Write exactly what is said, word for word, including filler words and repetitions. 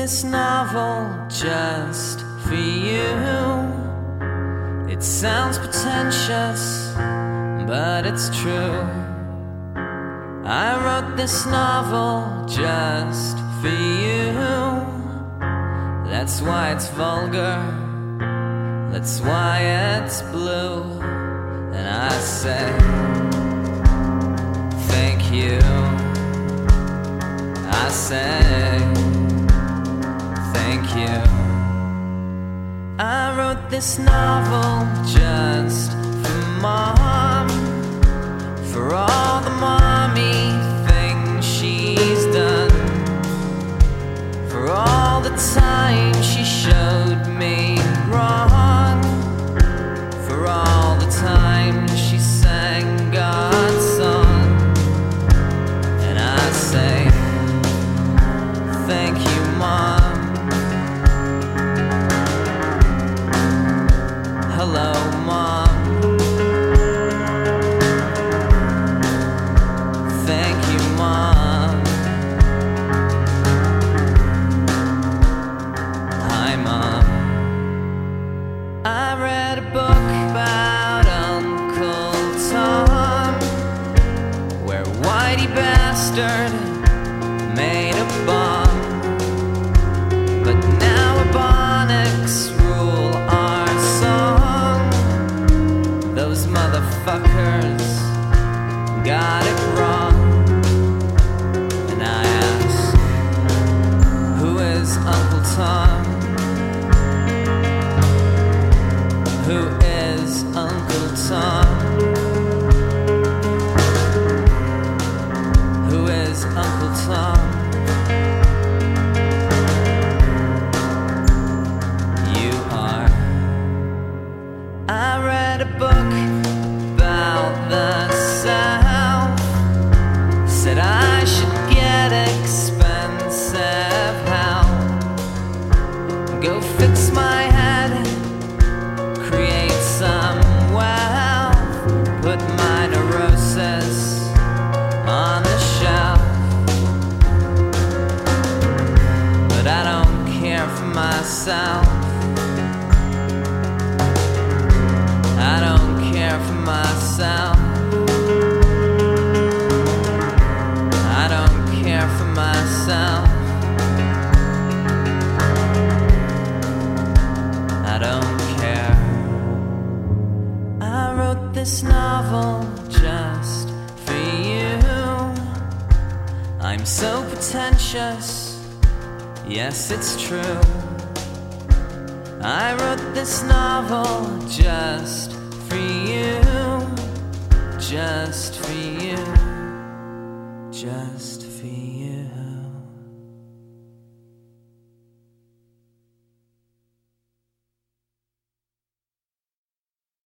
this novel just for you. It sounds pretentious, but it's true. I wrote this novel just for you. That's why it's vulgar, that's why it's blue. And I say thank you. I say thank you. I wrote this novel just for Mom, for all the mommy things she's done, for all the time she showed me wrong, for all the time she sang God's song. And I say thank you, Mom. Hello, Mom. Thank you, Mom. Hi, Mom. I read a book about Uncle Tom, where Whitey Bastard made a bomb. But now Ebonics rule our song. Those motherfuckers got it wrong. And I ask, who is Uncle Tom? Who is Uncle Tom? Who is Uncle Tom? You are. I read a book about the South, said I should get expensive help, go fix my head, create some wealth, put my neurosis on the shelf. But I don't care for myself. I don't care for myself. I don't care for myself. I don't care. I wrote this novel just for you. I'm so pretentious, yes, it's true. I wrote this novel just for you, just for you, just